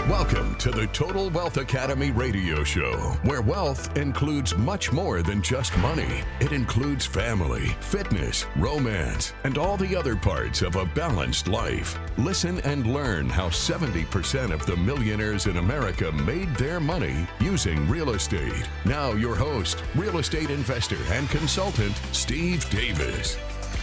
Welcome to the Total Wealth Academy radio show, where wealth includes much more than just money. It includes family, fitness, romance, and all the other parts of a balanced life. Listen and learn how 70% of the millionaires in America made their money using real estate. Now your host, real estate investor and consultant, Steve Davis.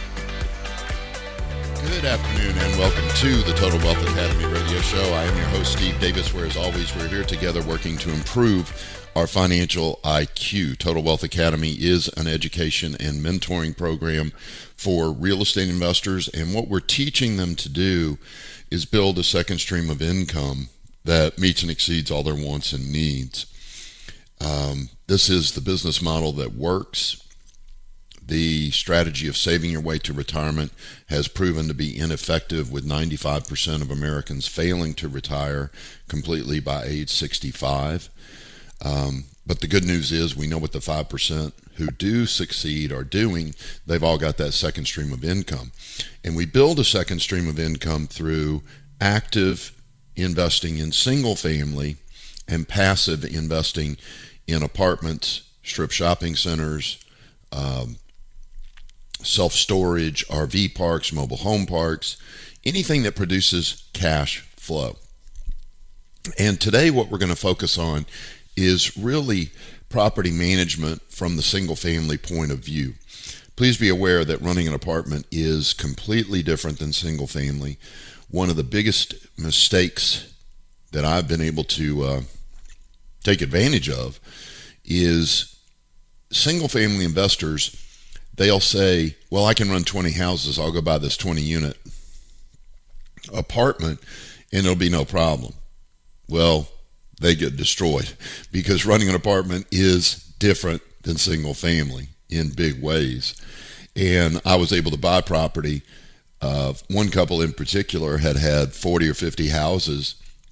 Good afternoon and welcome to the Total Wealth Academy radio show. I am your host, Steve Davis, where as always, we're here together working to improve our financial IQ. Total Wealth Academy is an education and mentoring program for real estate investors, and what we're teaching them to do is build a second stream of income that meets and exceeds all their wants and needs. This is the business model that works. The strategy of saving your way to retirement has proven to be ineffective, with 95% of Americans failing to retire completely by age 65. But the good news is we know what the 5% who do succeed are doing. They've all got that second stream of income. And we build a second stream of income through active investing in single family and passive investing in apartments, strip shopping centers, self-storage, RV parks, mobile home parks, anything that produces cash flow. And today what we're going to focus on is really property management from the single family point of view. Please be aware that running an apartment is completely different than single family. One of the biggest mistakes that I've been able to take advantage of is single family investors. They'll say, well, I can run 20 houses. I'll go buy this 20 unit apartment and it'll be no problem. Well, they get destroyed because running an apartment is different than single family in big ways. And I was able to buy property. One couple in particular had 40 or 50 houses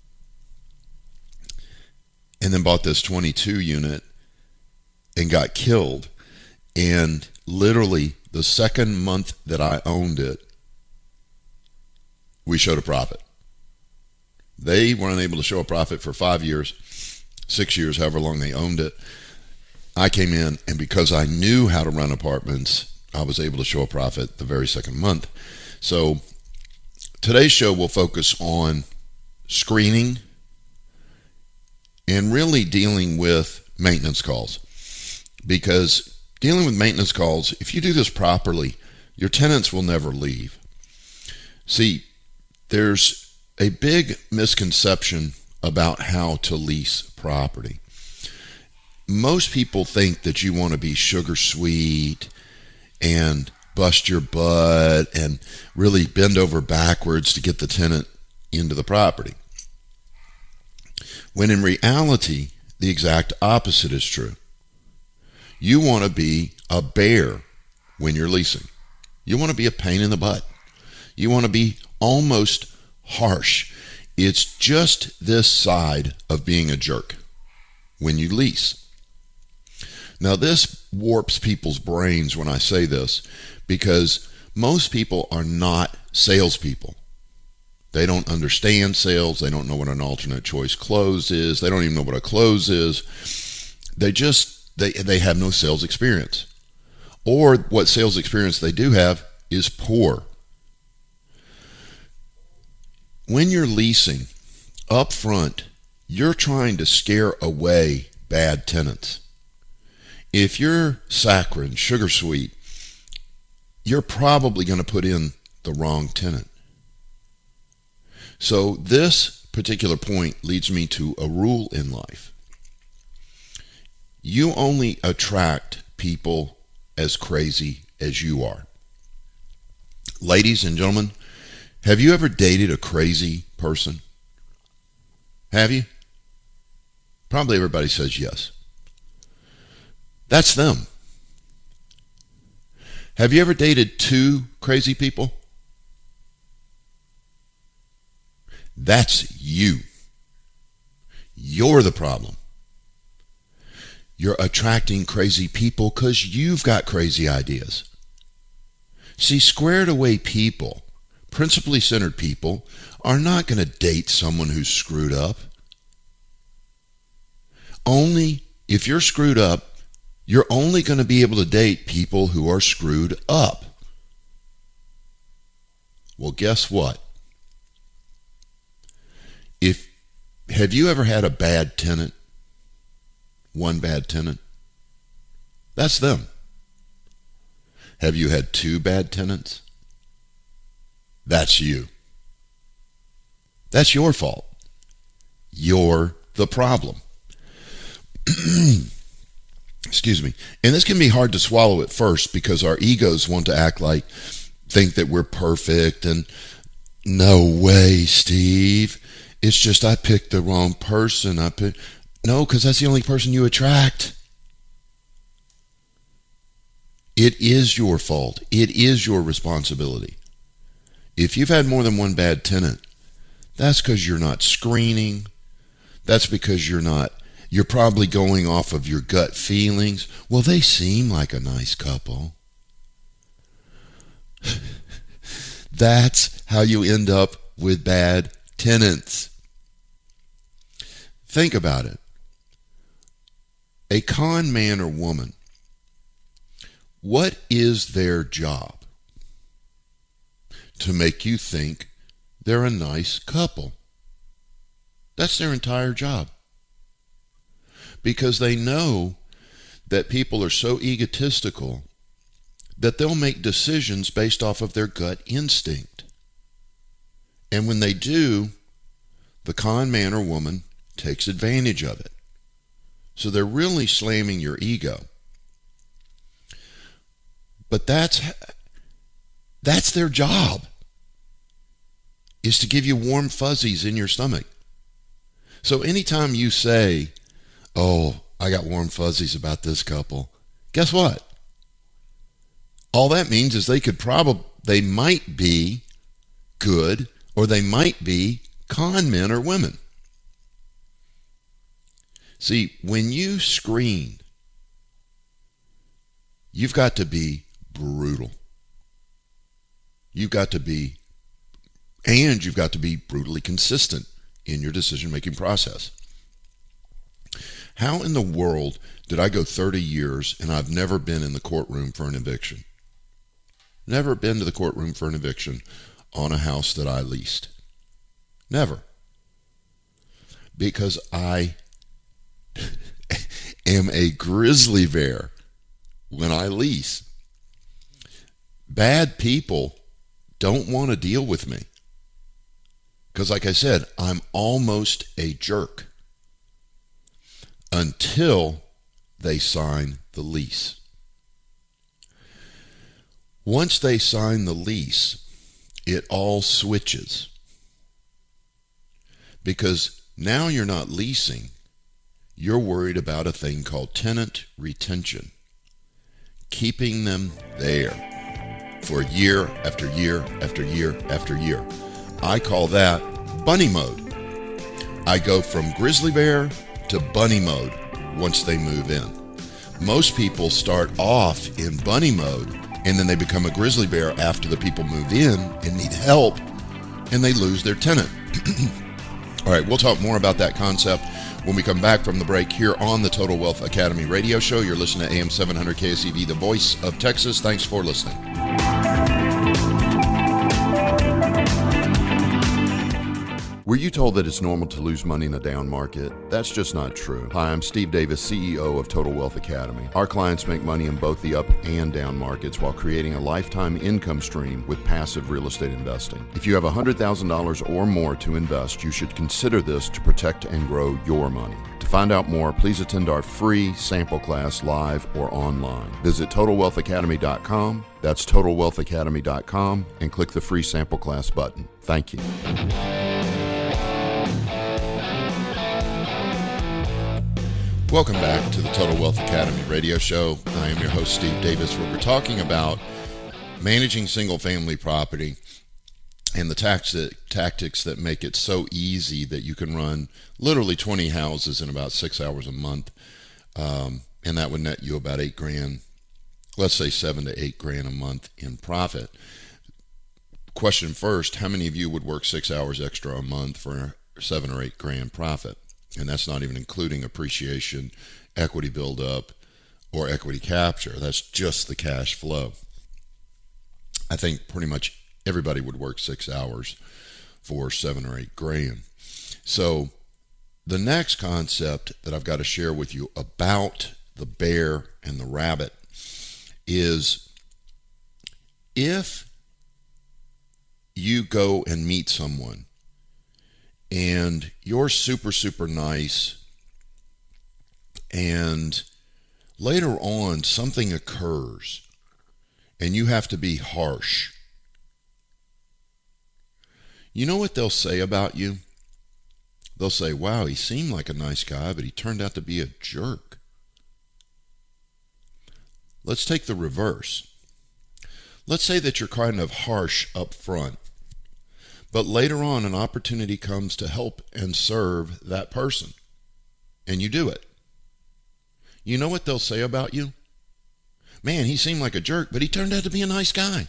and then bought this 22 unit and got killed. And literally the second month that I owned it, we showed a profit. They were unable to show a profit for 5 years, 6 years, however long they owned it. I came in, and because I knew how to run apartments, I was able to show a profit the very second month. So today's show will focus on screening and really dealing with maintenance calls, because dealing with maintenance calls, if you do this properly, your tenants will never leave. See, there's a big misconception about how to lease property. Most people think that you want to be sugar sweet and bust your butt and really bend over backwards to get the tenant into the property, when in reality, the exact opposite is true. You want to be a bear when you're leasing. You want to be a pain in the butt. You want to be almost harsh. It's just this side of being a jerk when you lease. Now, this warps people's brains when I say this, because most people are not salespeople. They don't understand sales. They don't know what an alternate choice close is. They don't even know what a close is. They have no sales experience. Or what sales experience they do have is poor. When you're leasing, up front, you're trying to scare away bad tenants. If you're saccharine, sugar sweet, you're probably going to put in the wrong tenant. So this particular point leads me to a rule in life. You only attract people as crazy as you are. Ladies and gentlemen, have you ever dated a crazy person? Have you? Probably everybody says yes. That's them. Have you ever dated two crazy people? That's you. You're the problem. You're attracting crazy people because you've got crazy ideas. See, squared away people, principally centered people, are not going to date someone who's screwed up. if you're screwed up, you're only going to be able to date people who are screwed up. Well, guess what? Have you ever had a bad tenant? One bad tenant? That's them. Have you had two bad tenants? That's you. That's your fault. You're the problem. Excuse me. And this can be hard to swallow at first because our egos want to think that we're perfect, and no way, Steve. It's just I picked the wrong person. No, because that's the only person you attract. It is your fault. It is your responsibility. If you've had more than one bad tenant, that's because you're not screening. That's because you're probably going off of your gut feelings. Well, they seem like a nice couple. That's how you end up with bad tenants. Think about it. A con man or woman, what is their job? To make you think they're a nice couple. That's their entire job. Because they know that people are so egotistical that they'll make decisions based off of their gut instinct. And when they do, the con man or woman takes advantage of it. So they're really slamming your ego. But that's their job, is to give you warm fuzzies in your stomach. So anytime you say, oh, I got warm fuzzies about this couple, guess what? All that means is they might be good, or they might be con men or women. See, when you screen, you've got to be brutal. You've got to be brutally consistent in your decision-making process. How in the world did I go 30 years and I've never been in the courtroom for an eviction? Never been to the courtroom for an eviction on a house that I leased. Never. Because I am a grizzly bear when I lease. Bad people don't want to deal with me. Because like I said, I'm almost a jerk until they sign the lease. Once they sign the lease, it all switches. Because now you're not leasing, you're worried about a thing called tenant retention. Keeping them there for year after year after year after year. I call that bunny mode. I go from grizzly bear to bunny mode once they move in. Most people start off in bunny mode and then they become a grizzly bear after the people move in and need help and they lose their tenant. All right, we'll talk more about that concept when we come back from the break here on the Total Wealth Academy radio show. You're listening to AM 700 KSEV, the voice of Texas. Thanks for listening. Were you told that it's normal to lose money in a down market? That's just not true. Hi, I'm Steve Davis, CEO of Total Wealth Academy. Our clients make money in both the up and down markets while creating a lifetime income stream with passive real estate investing. If you have $100,000 or more to invest, you should consider this to protect and grow your money. To find out more, please attend our free sample class live or online. Visit TotalWealthAcademy.com. That's TotalWealthAcademy.com and click the free sample class button. Thank you. Welcome back to the Total Wealth Academy radio show. I am your host, Steve Davis, where we're talking about managing single-family property and the tactics that make it so easy that you can run literally 20 houses in about 6 hours a month, and that would net you about $8,000, let's say $7,000 to $8,000 a month in profit. Question first, how many of you would work 6 hours extra a month for $7,000 or $8,000 profit? And that's not even including appreciation, equity buildup, or equity capture. That's just the cash flow. I think pretty much everybody would work 6 hours for 7 or 8 grand. So the next concept that I've got to share with you about the bear and the rabbit is, if you go and meet someone and you're super, super nice, and later on something occurs and you have to be harsh, you know what they'll say about you? They'll say, wow, he seemed like a nice guy, but he turned out to be a jerk. Let's take the reverse. Let's say that you're kind of harsh up front, but later on an opportunity comes to help and serve that person, and you do it. You know what they'll say about you? Man, he seemed like a jerk, but he turned out to be a nice guy.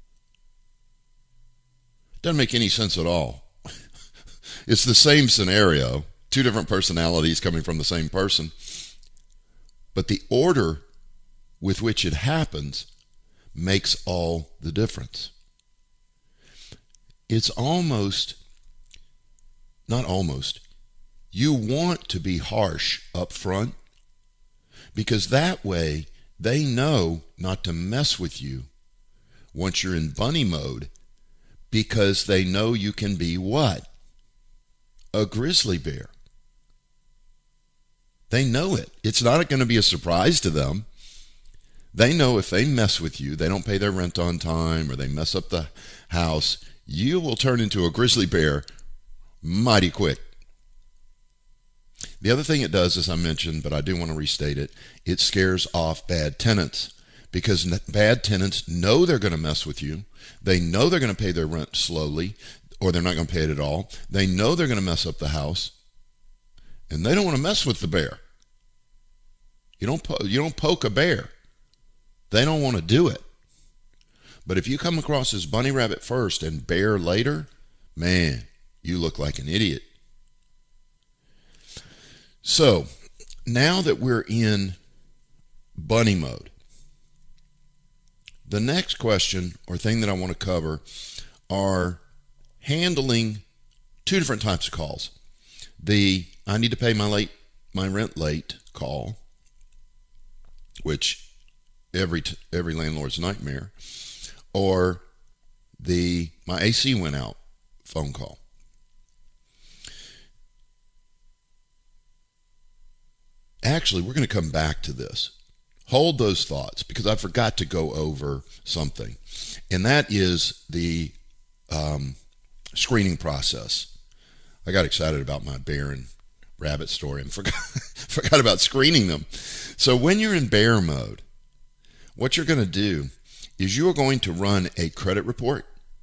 Doesn't make any sense at all. It's the same scenario, 2 different personalities coming from the same person, but the order with which it happens makes all the difference. It's almost, not almost, you want to be harsh up front, because that way they know not to mess with you once you're in bunny mode, because they know you can be what? A grizzly bear. They know it. It's not going to be a surprise to them. They know if they mess with you, they don't pay their rent on time, or they mess up the house, you will turn into a grizzly bear mighty quick. The other thing it does, as I mentioned, but I do want to restate it, it scares off bad tenants, because bad tenants know they're going to mess with you. They know they're going to pay their rent slowly, or they're not going to pay it at all. They know they're going to mess up the house, and they don't want to mess with the bear. You don't poke a bear. They don't want to do it. But if you come across as bunny rabbit first and bear later, man, you look like an idiot. So now that we're in bunny mode, the next question or thing that I want to cover are handling 2 different types of calls. The I need to pay my rent late call, which every landlord's nightmare, or the my AC went out phone call. Actually, we're going to come back to this. Hold those thoughts, because I forgot to go over something, and that is the screening process. I got excited about my bear and rabbit story and forgot about screening them. So when you're in bear mode, what you're going to do is you are going to run a credit report,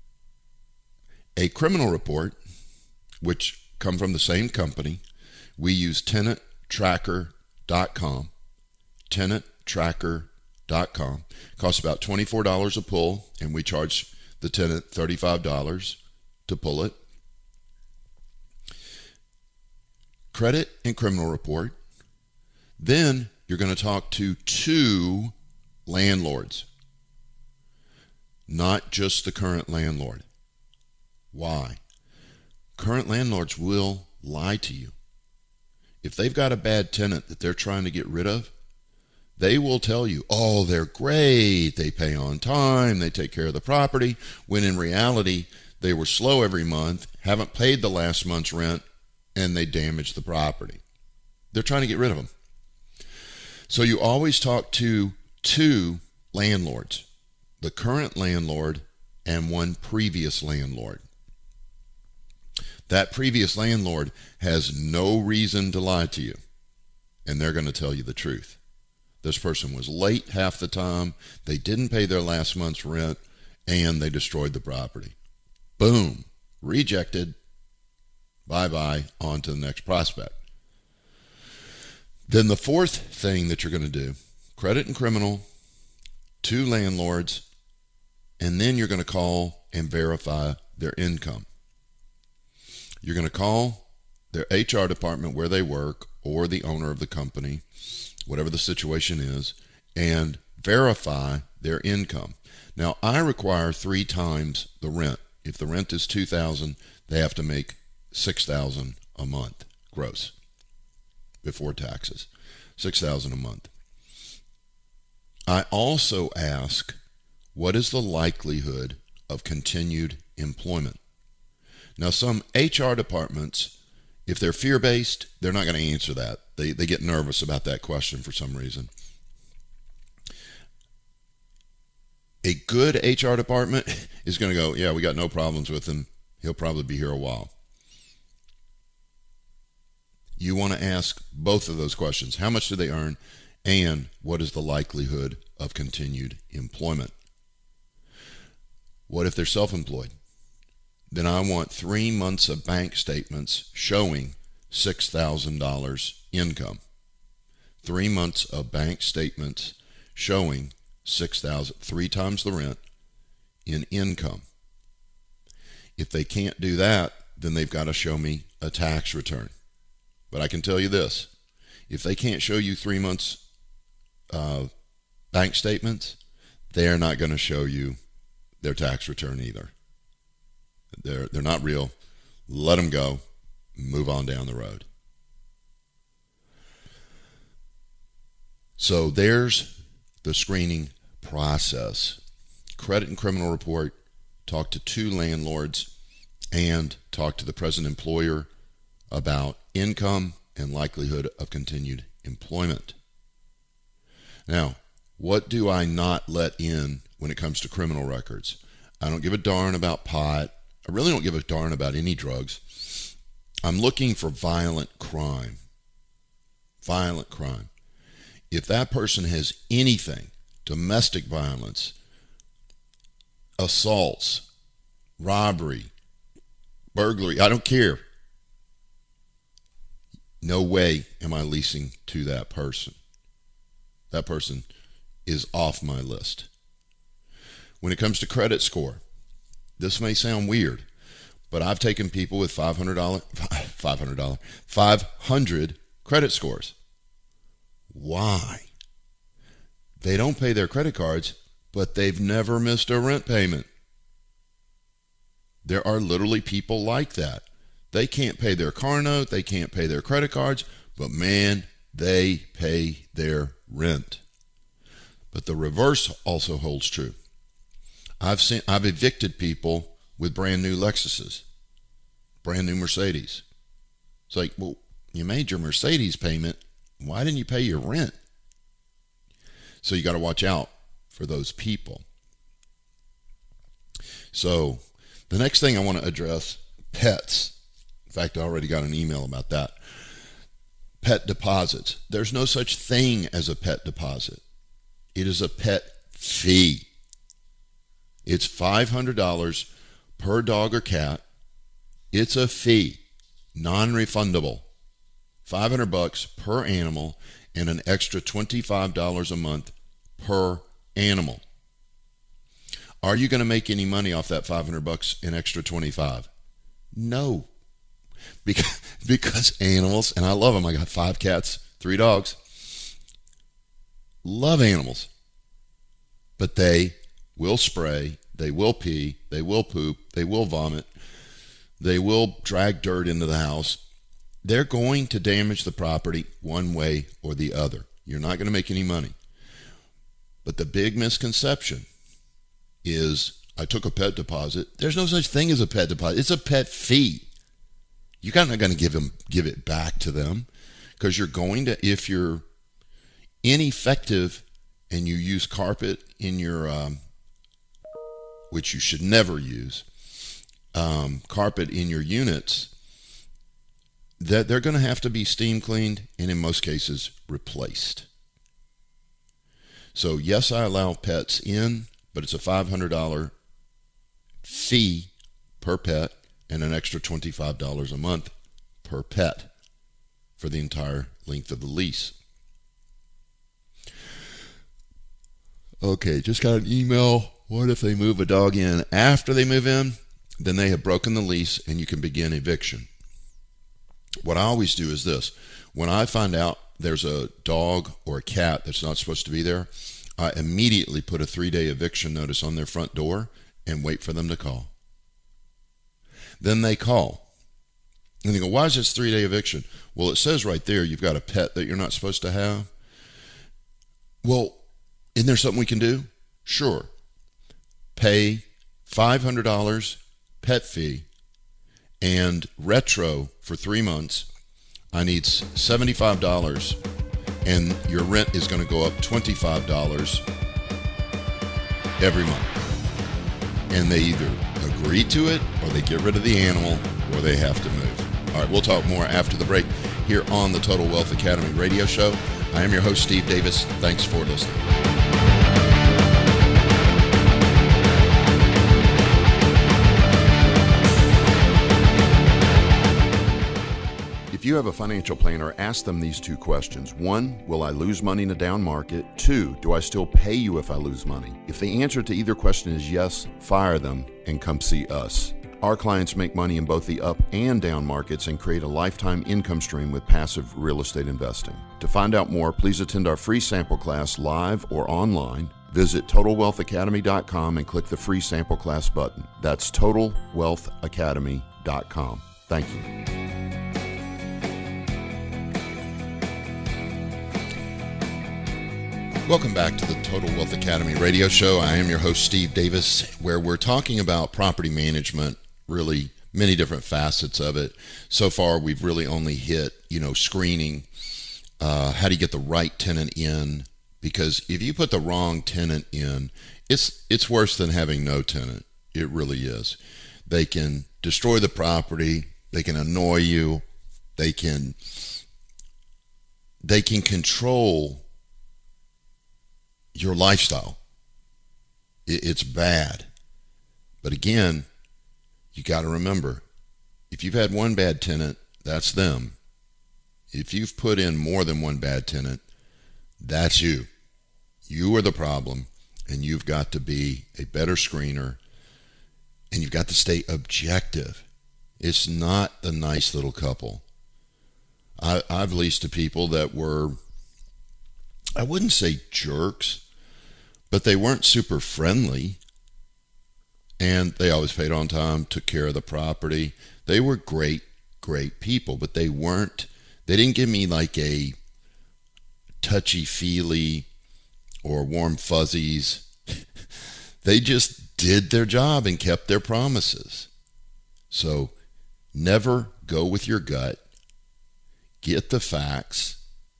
a criminal report, which come from the same company. We use TenantTracker.com. TenantTracker.com. Costs about $24 a pull, and we charge the tenant $35 to pull it. Credit and criminal report. Then you're going to talk to 2 landlords, not just the current landlord. Why? Current landlords will lie to you. If they've got a bad tenant that they're trying to get rid of, they will tell you, oh, they're great, they pay on time, they take care of the property, when in reality, they were slow every month, haven't paid the last month's rent, and they damaged the property. They're trying to get rid of them. So you always talk to 2 landlords, the current landlord and 1 previous landlord. That previous landlord has no reason to lie to you, and they're going to tell you the truth. This person was late half the time, they didn't pay their last month's rent, and they destroyed the property. Boom. Rejected. Bye-bye. On to the next prospect. Then the 4th thing that you're going to do, credit and criminal, 2 landlords, and then you're going to call and verify their income. You're going to call their HR department where they work or the owner of the company, whatever the situation is, and verify their income. Now, I require 3 times the rent. If the rent is $2,000, they have to make $6,000 a month gross before taxes. $6,000 a month. I also ask, what is the likelihood of continued employment? Now, some HR departments, if they're fear-based, they're not going to answer that. They get nervous about that question for some reason. A good HR department is going to go, yeah, we got no problems with him. He'll probably be here a while. You want to ask both of those questions. How much do they earn? And what is the likelihood of continued employment? What if they're self-employed? Then I want 3 months of bank statements showing $6,000 income. 3 months of bank statements showing $6,000, 3 times the rent in income. If they can't do that, then they've got to show me a tax return. But I can tell you this, if they can't show you 3 months bank statements, they're not going to show you their tax return either. They're not real. Let them go. Move on down the road. So there's the screening process. Credit and criminal report, talk to 2 landlords, and talk to the present employer about income and likelihood of continued employment. Now, what do I not let in when it comes to criminal records? I don't give a darn about pot. I really don't give a darn about any drugs. I'm looking for violent crime. Violent crime. If that person has anything, domestic violence, assaults, robbery, burglary, I don't care. No way am I leasing to that person. That person is off my list. When it comes to credit score, this may sound weird, but I've taken people with $500 credit scores. Why? They don't pay their credit cards, but they've never missed a rent payment. There are literally people like that. They can't pay their car note, they can't pay their credit cards, but man, they pay their rent. But the reverse also holds true. I've evicted people with brand new Lexuses, brand new Mercedes. It's like, well, you made your Mercedes payment. Why didn't you pay your rent? So you got to watch out for those people. So the next thing I want to address, pets. In fact, I already got an email about that. Pet deposits. There's no such thing as a pet deposit. It is a pet fee. It's $500 per dog or cat. It's a fee, non-refundable. $500 per animal and an extra $25 a month per animal. Are you going to make any money off that $500 and extra $25? No. Because animals, and I love them. I got 5 cats, 3 dogs. Love animals. But they will spray, they will pee, they will poop, they will vomit, they will drag dirt into the house. They're going to damage the property one way or the other. You're not going to make any money. But the big misconception is, I took a pet deposit. There's no such thing as a pet deposit. It's a pet fee. You're not going to give it back to them, because you're going to, if you're ineffective and you use carpet in your, which you should never use, carpet in your units, that they're going to have to be steam cleaned and in most cases replaced. So yes, I allow pets in, but it's a $500 fee per pet and an extra $25 a month per pet for the entire length of the lease. Okay, just got an email. What if they move a dog in after they move in? Then they have broken the lease and you can begin eviction. What I always do is this. When I find out there's a dog or a cat that's not supposed to be there, I immediately put a 3-day eviction notice on their front door and wait for them to call. Then they call. And they go, why is this 3-day eviction? Well, it says right there you've got a pet that you're not supposed to have. Well, isn't there something we can do? Sure. Pay $500 pet fee and retro for 3 months. I need $75, and your rent is going to go up $25 every month. And they either agree to it, or they get rid of the animal, or they have to move. All right, we'll talk more after the break here on the Total Wealth Academy radio show. I am your host, Steve Davis. Thanks for listening. If you have a financial planner, ask them these 2 questions. 1, will I lose money in a down market? 2, do I still pay you if I lose money? If the answer to either question is yes, fire them and come see us. Our clients make money in both the up and down markets and create a lifetime income stream with passive real estate investing. To find out more, please attend our free sample class live or online. Visit TotalWealthAcademy.com and click the free sample class button. That's TotalWealthAcademy.com. Thank you. Welcome back to the Total Wealth Academy radio show. I am your host, Steve Davis, where we're talking about property management, really many different facets of it. So far, we've really only hit, screening, how do you get the right tenant in? Because if you put the wrong tenant in, it's worse than having no tenant. It really is. They can destroy the property. They can annoy you. They can control your lifestyle. It's bad. But again, you got to remember, if you've had one bad tenant, that's them. If you've put in more than one bad tenant, that's you. You are the problem, and you've got to be a better screener, and you've got to stay objective. It's not the nice little couple. I've leased to people that were, I wouldn't say jerks, but they weren't super friendly, and they always paid on time, took care of the property. They were great people, but they didn't give me like a touchy-feely or warm fuzzies. They just did their job and kept their promises. So never go with your gut. Get the facts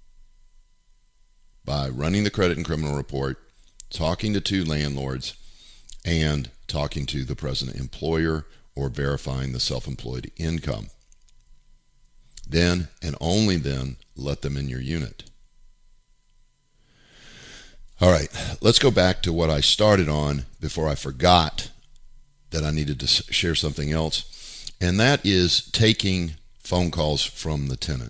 by running the credit and criminal report, talking to 2 landlords, and talking to the present employer or verifying the self-employed income. Then, and only then, let them in your unit. All right, let's go back to what I started on before I forgot that I needed to share something else, and that is taking phone calls from the tenant.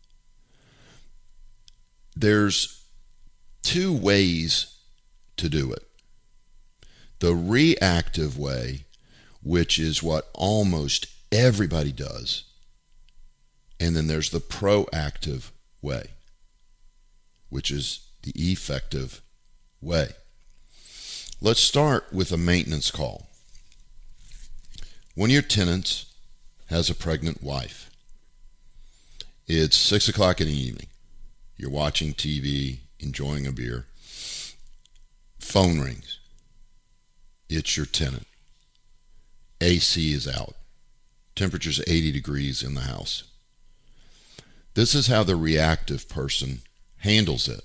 There's 2 ways to do it. The reactive way, which is what almost everybody does, and then there's the proactive way, which is the effective way. Let's start with a maintenance call. One of your tenants has a pregnant wife. It's 6 o'clock in the evening. You're watching TV, enjoying a beer. Phone rings. It's your tenant. AC is out. Temperature's 80 degrees in the house. This is how the reactive person handles it.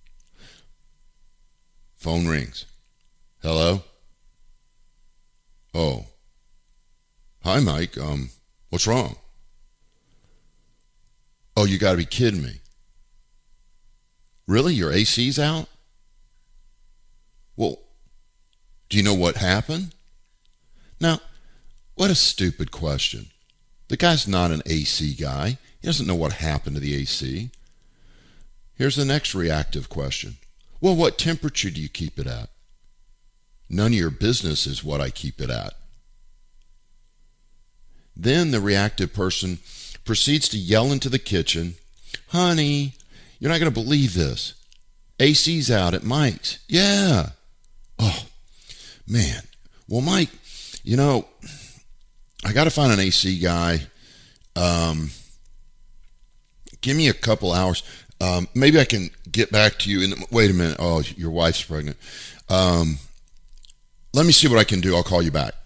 Phone rings. Hello? Oh. Hi, Mike. What's wrong? Oh, you got to be kidding me. Really? Your AC's out? Well, do you know what happened? Now, what a stupid question. The guy's not an AC guy. He doesn't know what happened to the AC. Here's the next reactive question. Well, what temperature do you keep it at? None of your business is what I keep it at. Then the reactive person proceeds to yell into the kitchen, "Honey, you're not going to believe this. AC's out at Mike's." "Yeah." "Oh, man. Well, Mike, I got to find an AC guy. Give me a couple hours. Maybe I can get back to you. Wait a minute. Oh, your wife's pregnant. Let me see what I can do. I'll call you back."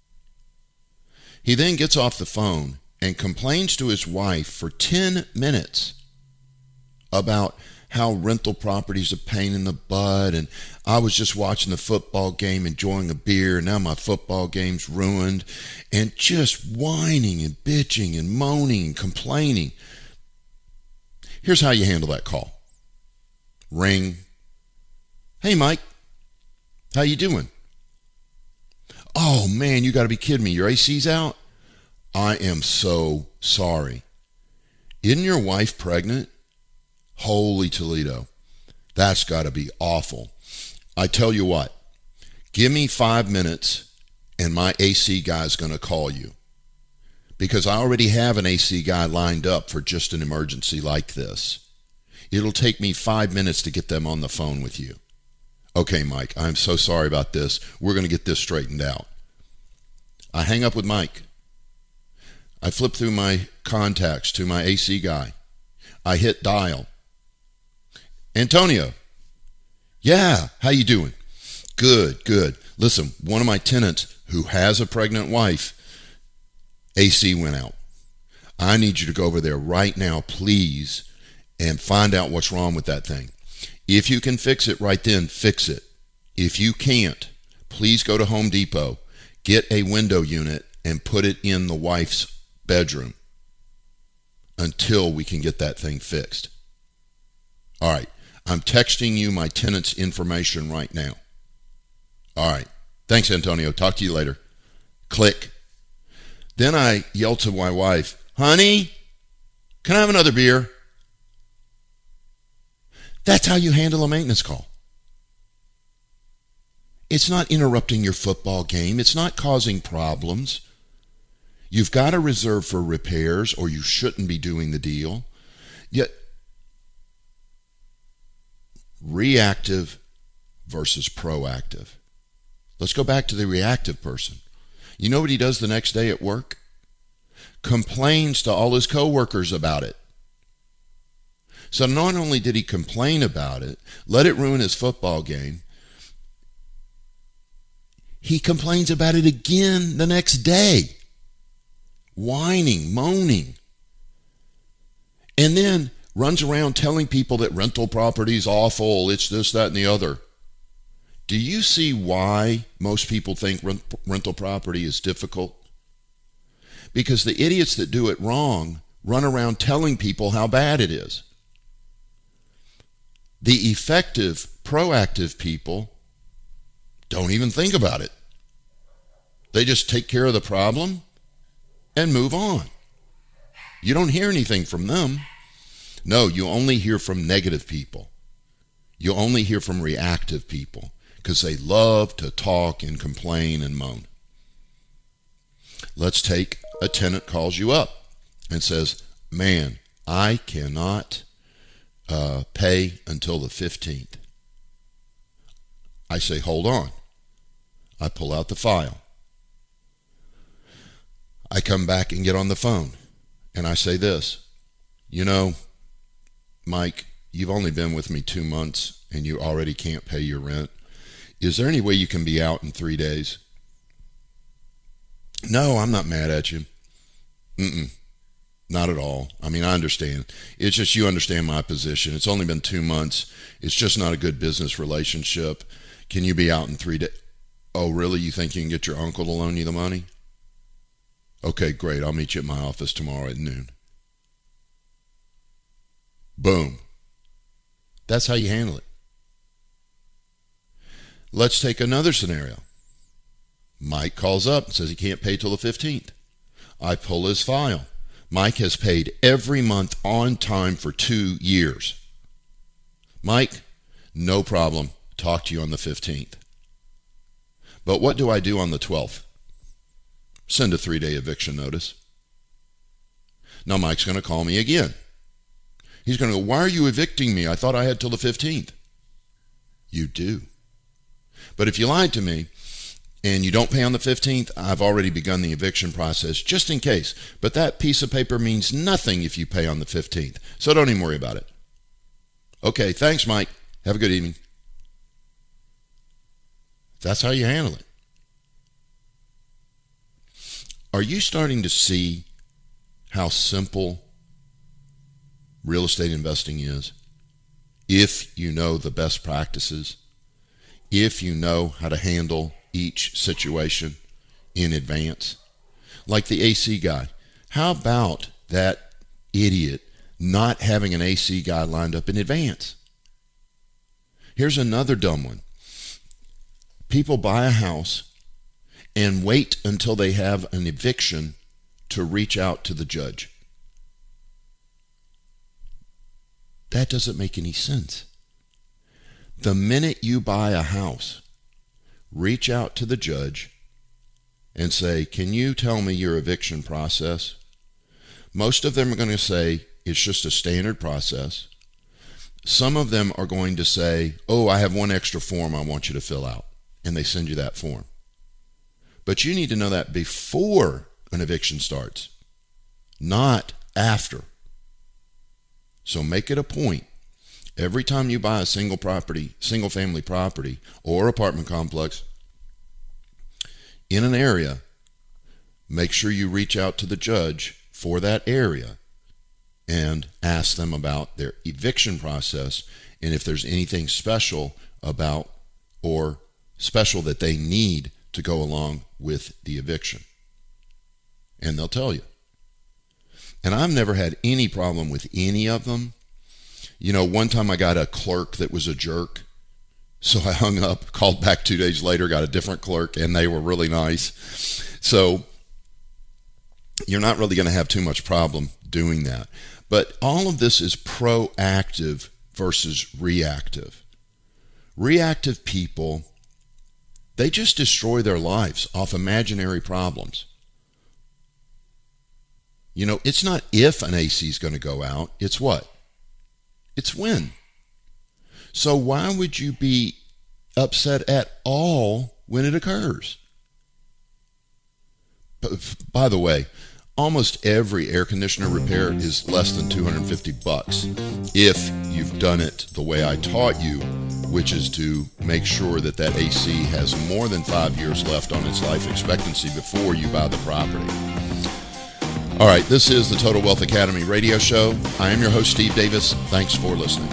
He then gets off the phone and complains to his wife for 10 minutes about how rental property's a pain in the butt, and I was just watching the football game, enjoying a beer, and now my football game's ruined, and just whining and bitching and moaning and complaining. Here's how you handle that call. Ring. "Hey, Mike, how you doing?" "Oh, man, you got to be kidding me. Your AC's out?" "I am so sorry. Isn't your wife pregnant?" Holy Toledo. That's got to be awful. I tell you what, give me 5 minutes and my AC guy's going to call you. Because I already have an AC guy lined up for just an emergency like this. It'll take me 5 minutes to get them on the phone with you. "Okay, Mike, I'm so sorry about this. We're going to get this straightened out." I hang up with Mike. I flip through my contacts to my AC guy. I hit dial. "Antonio." "Yeah, how you doing?" Good. Listen, one of my tenants who has a pregnant wife, AC went out. I need you to go over there right now, please, and find out what's wrong with that thing. If you can fix it right then, fix it. If you can't, please go to Home Depot, get a window unit, and put it in the wife's bedroom until we can get that thing fixed. All right. I'm texting you my tenant's information right now. All right. Thanks, Antonio. Talk to you later. Click. Then I yell to my wife, "Honey, can I have another beer?" That's how you handle a maintenance call. It's not interrupting your football game. It's not causing problems. You've got to reserve for repairs or you shouldn't be doing the deal. Yet, reactive versus proactive. Let's go back to the reactive person. You know what he does the next day at work? Complains to all his coworkers about it. So not only did he complain about it, let it ruin his football game, he complains about it again the next day. Whining, moaning. And then runs around telling people that rental property is awful, it's this, that, and the other. Do you see why most people think rental property is difficult? Because the idiots that do it wrong run around telling people how bad it is. The effective, proactive people don't even think about it. They just take care of the problem and move on. You don't hear anything from them. No, you only hear from negative people. You only hear from reactive people because they love to talk and complain and moan. Let's take a tenant calls you up and says, "Man, I cannot pay until the 15th. I say, "Hold on." I pull out the file. I come back and get on the phone and I say this, "Mike, you've only been with me 2 months and you already can't pay your rent. Is there any way you can be out in 3 days?" "No, I'm not mad at you." Not at all. I mean, I understand. It's just you understand my position. It's only been 2 months. It's just not a good business relationship. Can you be out in 3 days? "Oh, really? You think you can get your uncle to loan you the money?" "Okay, great. I'll meet you at my office tomorrow at noon." Boom. That's how you handle it. Let's take another scenario. Mike calls up and says he can't pay till the 15th. I pull his file. Mike has paid every month on time for 2 years. "Mike, no problem. Talk to you on the 15th. But what do I do on the 12th? Send a 3-day eviction notice. Now Mike's going to call me again. He's going to go, why are you evicting me? I thought I had till the 15th. You do. But if you lied to me and you don't pay on the 15th, I've already begun the eviction process just in case. But that piece of paper means nothing if you pay on the 15th. So don't even worry about it. Okay, thanks, Mike. Have a good evening. That's how you handle it. Are you starting to see how simple real estate investing is? If you know the best practices, if you know how to handle each situation in advance. Like the AC guy. How about that idiot not having an AC guy lined up in advance? Here's another dumb one. People buy a house and wait until they have an eviction to reach out to the judge. That doesn't make any sense. The minute you buy a house, reach out to the judge and say, can you tell me your eviction process? Most of them are going to say it's just a standard process. Some of them are going to say, oh, I have one extra form I want you to fill out. And they send you that form. But you need to know that before an eviction starts, not after. So make it a point. Every time you buy a single family property or apartment complex in an area, make sure you reach out to the judge for that area and ask them about their eviction process and if there's anything special about or special that they need to go along with the eviction. And they'll tell you. And I've never had any problem with any of them. You know, one time I got a clerk that was a jerk. So I hung up, called back 2 days later, got a different clerk, and they were really nice. So you're not really going to have too much problem doing that. But all of this is proactive versus reactive. Reactive people, they just destroy their lives off imaginary problems. You know, it's not if an AC is going to go out, it's what? It's when. So why would you be upset at all when it occurs? By the way, almost every air conditioner repair is less than $250 if you've done it the way I taught you, which is to make sure that that AC has more than 5 years left on its life expectancy before you buy the property. All right, this is the Total Wealth Academy radio show. I am your host, Steve Davis. Thanks for listening.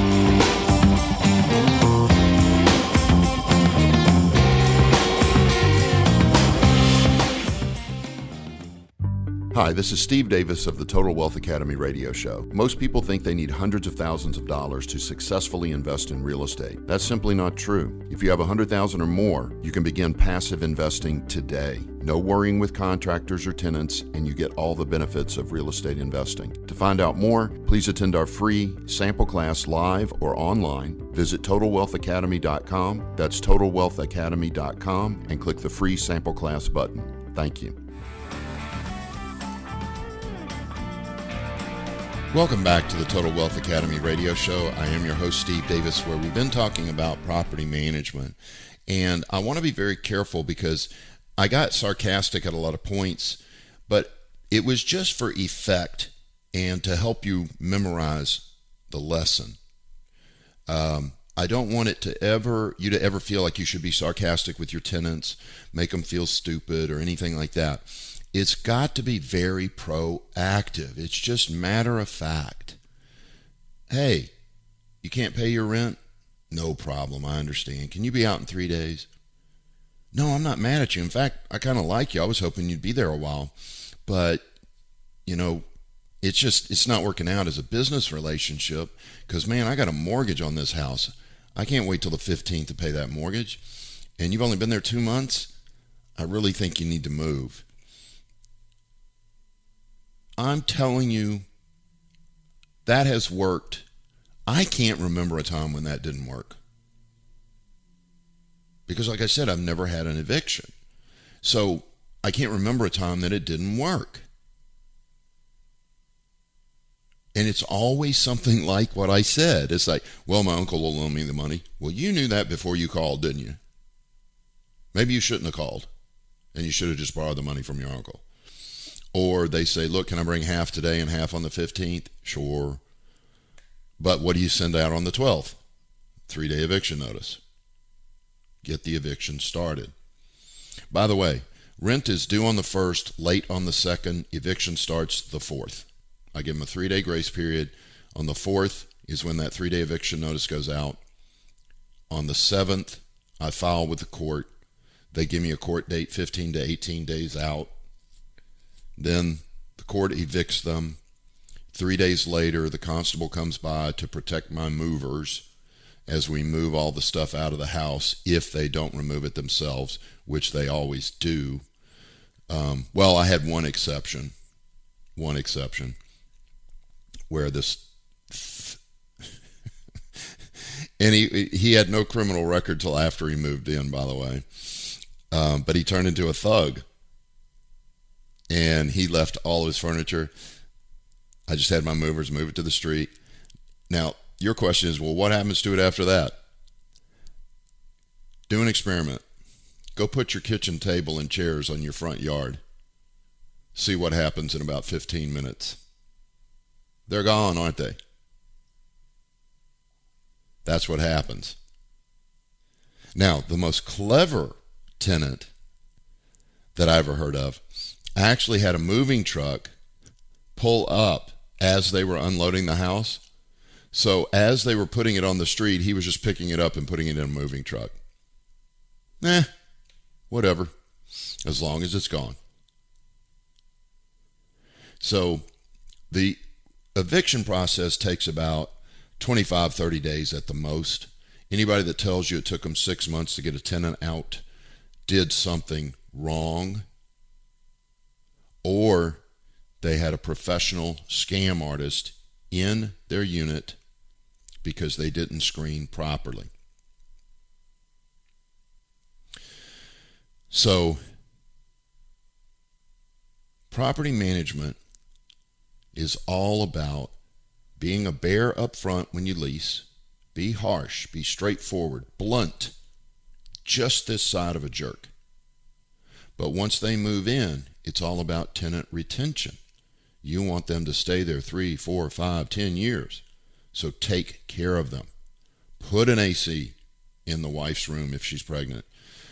Hi, this is Steve Davis of the Total Wealth Academy radio show. Most people think they need hundreds of thousands of dollars to successfully invest in real estate. That's simply not true. If you have $100,000 or more, you can begin passive investing today. No worrying with contractors or tenants, and you get all the benefits of real estate investing. To find out more, please attend our free sample class live or online. Visit TotalWealthAcademy.com. That's TotalWealthAcademy.com and click the free sample class button. Thank you. Welcome back to the Total Wealth Academy radio show. I am your host, Steve Davis, where we've been talking about property management. And I want to be very careful because I got sarcastic at a lot of points, but it was just for effect and to help you memorize the lesson. I don't want it to you to ever feel like you should be sarcastic with your tenants, make them feel stupid or anything like that. It's got to be very proactive. It's just matter of fact. Hey, you can't pay your rent? No problem, I understand. Can you be out in 3 days? No, I'm not mad at you. In fact, I kind of like you. I was hoping you'd be there a while. But, you know, it's not working out as a business relationship because, man, I got a mortgage on this house. I can't wait till the 15th to pay that mortgage. And you've only been there 2 months? I really think you need to move. I'm telling you, that has worked. I can't remember a time when that didn't work. Because like I said, I've never had an eviction. So I can't remember a time that it didn't work. And it's always something like what I said. It's like, well, my uncle will loan me the money. Well, you knew that before you called, didn't you? Maybe you shouldn't have called, and you should have just borrowed the money from your uncle. Or they say, look, can I bring half today and half on the 15th? Sure. But what do you send out on the 12th? 3-day eviction notice. Get the eviction started. By the way, rent is due on the 1st, late on the 2nd. Eviction starts the 4th. I give them a 3-day grace period. On the 4th is when that 3-day eviction notice goes out. On the 7th, I file with the court. They give me a court date 15 to 18 days out. Then the court evicts them. 3 days later, the constable comes by to protect my movers as we move all the stuff out of the house if they don't remove it themselves, which they always do. Well, I had one exception where this and he had no criminal record till after he moved in, by the way, but he turned into a thug and he left all of his furniture. I just had my movers move it to the street. Now your question is, well, what happens to it after that? Do an experiment. Go put your kitchen table and chairs on your front yard. See what happens in about 15 minutes. They're gone, aren't they? That's what happens. Now, the most clever tenant that I ever heard of, I actually had a moving truck pull up as they were unloading the house. So as they were putting it on the street, he was just picking it up and putting it in a moving truck. Whatever, as long as it's gone. So the eviction process takes about 25, 30 days at the most. Anybody that tells you it took them 6 months to get a tenant out did something wrong, or they had a professional scam artist in their unit because they didn't screen properly. So, property management is all about being a bear up front when you lease. Be harsh, be straightforward, blunt, just this side of a jerk. But once they move in, it's all about tenant retention. You want them to stay there 3, 4, 5, 10 years. So take care of them. Put an AC in the wife's room if she's pregnant.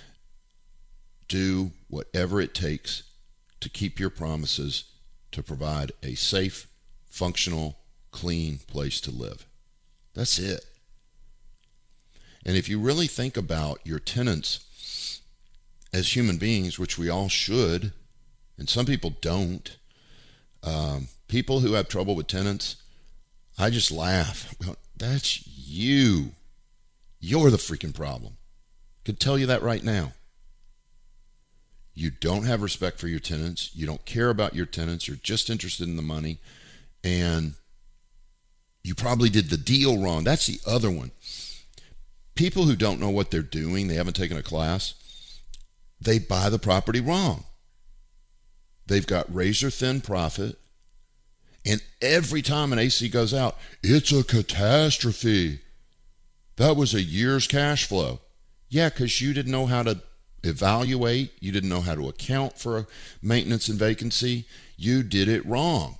Do whatever it takes to keep your promises to provide a safe, functional, clean place to live. That's it. And if you really think about your tenants as human beings, which we all should, and some people don't, people who have trouble with tenants, I just laugh. That's you. You're the freaking problem. I could tell you that right now. You don't have respect for your tenants. You don't care about your tenants. You're just interested in the money. And you probably did the deal wrong. That's the other one. People who don't know what they're doing, they haven't taken a class, they buy the property wrong. They've got razor thin profit. And every time an AC goes out, it's a catastrophe. That was a year's cash flow. Yeah, because you didn't know how to evaluate. You didn't know how to account for maintenance and vacancy. You did it wrong.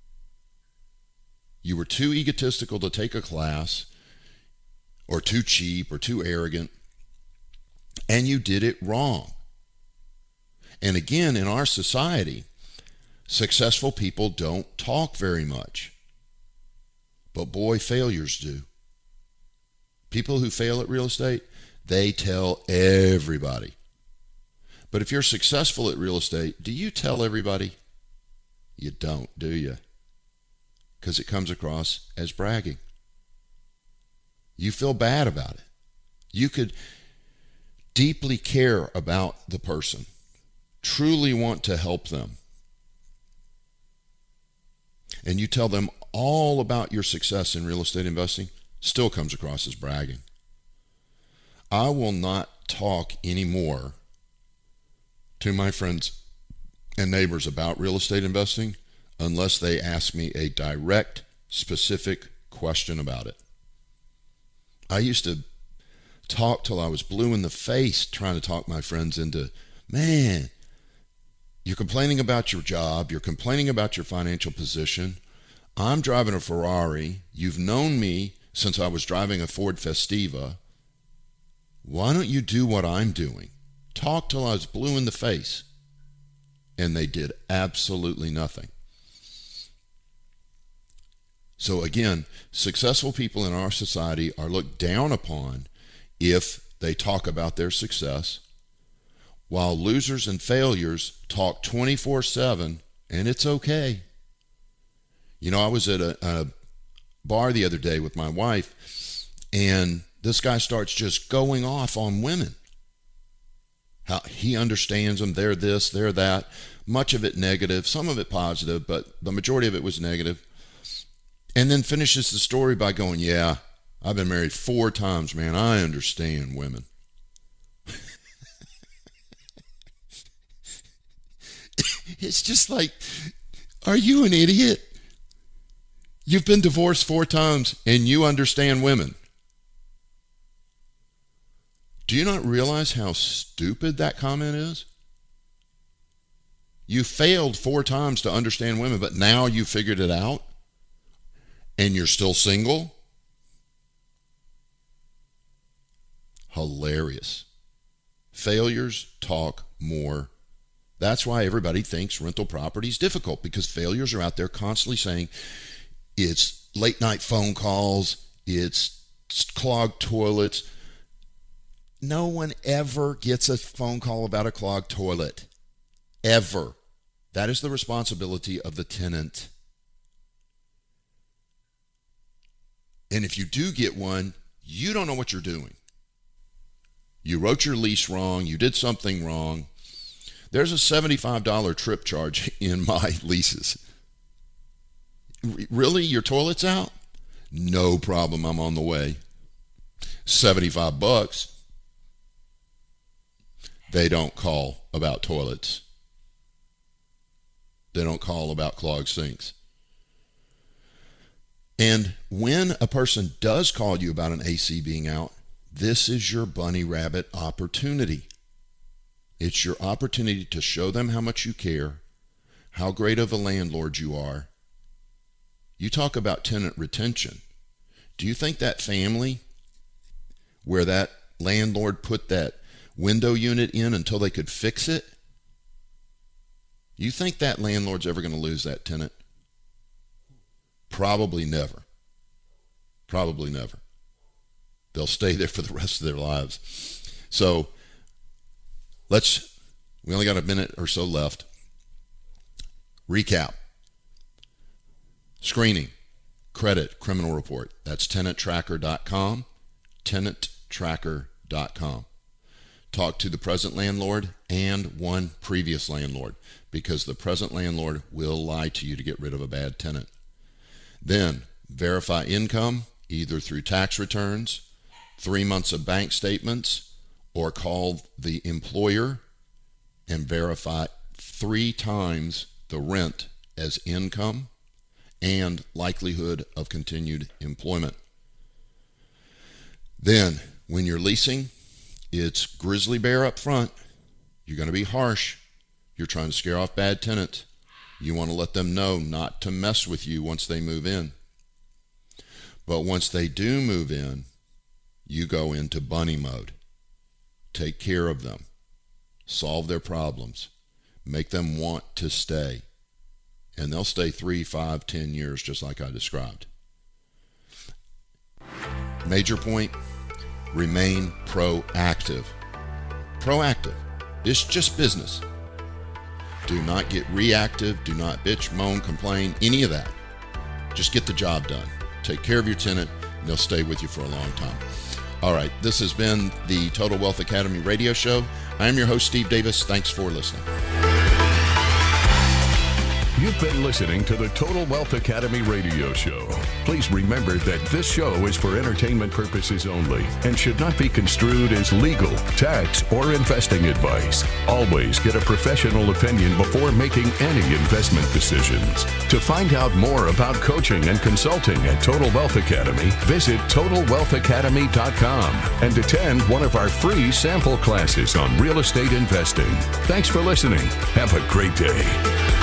You were too egotistical to take a class, or too cheap, or too arrogant, and you did it wrong. And again, in our society, successful people don't talk very much. But boy, failures do. People who fail at real estate, they tell everybody. But if you're successful at real estate, do you tell everybody? You don't, do you? Because it comes across as bragging. You feel bad about it. You could deeply care about the person, truly want to help them, and you tell them all about your success in real estate investing, still comes across as bragging. I will not talk anymore to my friends and neighbors about real estate investing unless they ask me a direct specific question about it. I used to talk till I was blue in the face trying to talk my friends into, man, you're complaining about your job, you're complaining about your financial position. I'm driving a Ferrari. You've known me since I was driving a Ford Festiva. Why don't you do what I'm doing? Talk till I was blue in the face. And they did absolutely nothing. So again, successful people in our society are looked down upon if they talk about their success, while losers and failures talk 24/7, and it's okay. You know, I was at a bar the other day with my wife, and this guy starts just going off on women. How he understands them, they're this, they're that. Much of it negative, some of it positive, but the majority of it was negative. And then finishes the story by going, yeah, I've been married 4 times, man. I understand women. It's just like, are you an idiot? You've been divorced 4 times and you understand women. Do you not realize how stupid that comment is? You failed 4 times to understand women, but now you figured it out and you're still single? Hilarious. Failures talk more. That's why everybody thinks rental property is difficult, because failures are out there constantly saying it's late night phone calls, it's clogged toilets. No one ever gets a phone call about a clogged toilet. Ever. That is the responsibility of the tenant. And if you do get one, you don't know what you're doing. You wrote your lease wrong. You did something wrong. There's a $75 trip charge in my leases. Really? Your toilet's out? No problem. I'm on the way. $75. They don't call about toilets. They don't call about clogged sinks. And when a person does call you about an AC being out, this is your bunny rabbit opportunity. It's your opportunity to show them how much you care, how great of a landlord you are. You talk about tenant retention. Do you think that family where that landlord put that window unit in until they could fix it, you think that landlord's ever going to lose that tenant? Probably never. Probably never. They'll stay there for the rest of their lives. So we only got a minute or so left. Recap. Screening, credit, criminal report. That's tenanttracker.com, tenanttracker.com. Talk to the present landlord and one previous landlord, because the present landlord will lie to you to get rid of a bad tenant. Then verify income, either through tax returns, 3 months of bank statements, or call the employer and verify 3 times the rent as income and likelihood of continued employment. Then, when you're leasing, it's grizzly bear up front. You're going to be harsh. You're trying to scare off bad tenants. You want to let them know not to mess with you once they move in. But once they do move in, you go into bunny mode. Take care of them. Solve their problems. Make them want to stay. And they'll stay 3, 5, 10 years just like I described. Major point, remain proactive. Proactive. It's just business. Do not get reactive. Do not bitch, moan, complain, any of that. Just get the job done. Take care of your tenant, and they'll stay with you for a long time. All right, this has been the Total Wealth Academy radio show. I am your host, Steve Davis. Thanks for listening. You've been listening to the Total Wealth Academy radio show. Please remember that this show is for entertainment purposes only and should not be construed as legal, tax, or investing advice. Always get a professional opinion before making any investment decisions. To find out more about coaching and consulting at Total Wealth Academy, visit TotalWealthAcademy.com and attend one of our free sample classes on real estate investing. Thanks for listening. Have a great day.